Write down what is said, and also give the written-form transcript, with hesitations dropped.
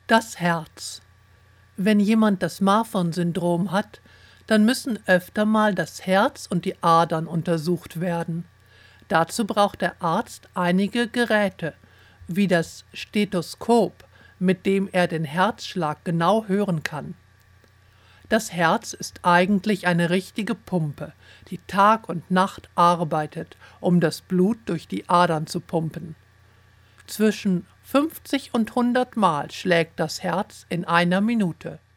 Das Herz. Wenn jemand das Marfan-Syndrom hat, dann müssen öfter mal das Herz und die Adern untersucht werden. Dazu braucht der Arzt einige Geräte, wie das Stethoskop, mit dem er den Herzschlag genau hören kann. Das Herz ist eigentlich eine richtige Pumpe, die Tag und Nacht arbeitet, um das Blut durch die Adern zu pumpen. Zwischen 50 und 100 Mal schlägt das Herz in einer Minute.